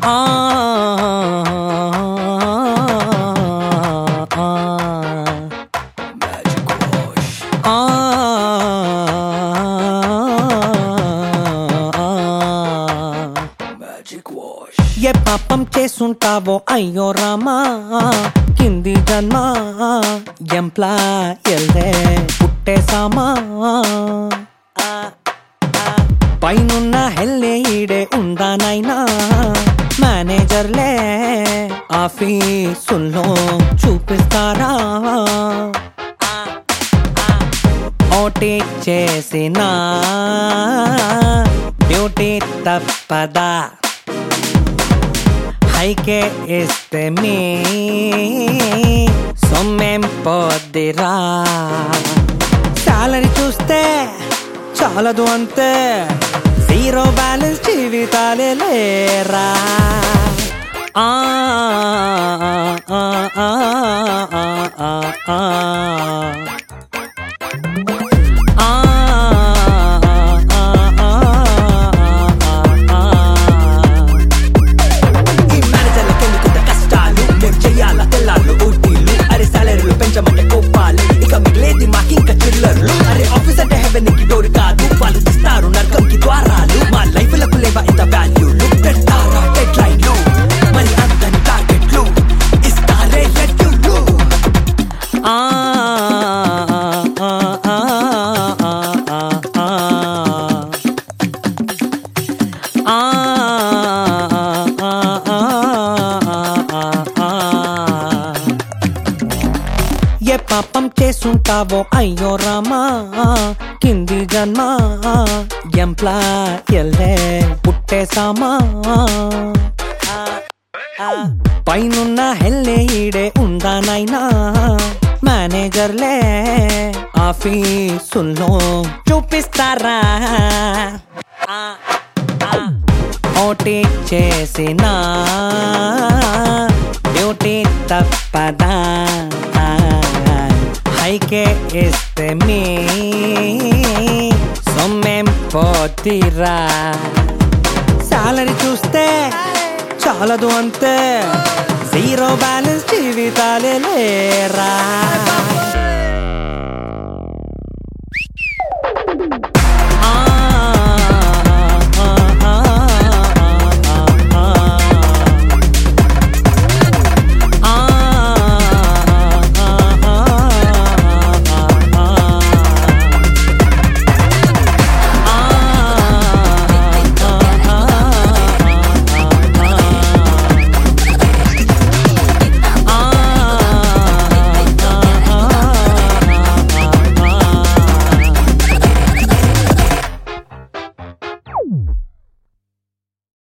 ఏ పాపం చేసుంటావో అయ్యో రామా కింది జన్మ ఎంప్లాయ్ పుట్టేసామా పైనున్న హెల్లే ఈడే ఉందానైనా మేనేజర్లే ఆఫీసుల్లో చూపిస్తారా ఓటీ చేసిన డ్యూటీ తప్పదా హైకే ఇస్తే మీ సొమ్మేం పోద్దిరా సాలరీ చూస్తే చాలదు అంతే జీరో బ్యాలెన్స్ జీవితాలే లేరా ఆ ఆ ఆ ఆ ఆ పెంచమంటే కోపాలు ఇక మిగిలేది మాకింక చిల్లర్లు అరే ఆఫీస్ అంటే హెవెన్ కి డోర్ కాదు వాళ్ళు తీస్తారు నరకంకి ద్వారాలు మా లైఫ్ లకు లేవా ఇంత వాల్యూలు పెడతారా డెడ్ లైన్లు మరి అంతని టార్గెట్లు ఇస్తారే లెట్యూలు ఏ పాపం చేసుంటావో అయ్యో రామా కింది జన్మ ఎంప్లాయ్ పుట్టేసామా పైనున్న హెల్లే ఈడే ఉందానైనా మేనేజర్లే ఆఫీసుల్లో చూపిస్తారా ఓటీ చేసిన డ్యూటీ తప్పదా హైకే ఇస్తే మీ సొమ్మేం పోతిరా సాలరీ చూస్తే చాలదు అంతే జీరో బ్యాలెన్స్ జీవితాలే లేరా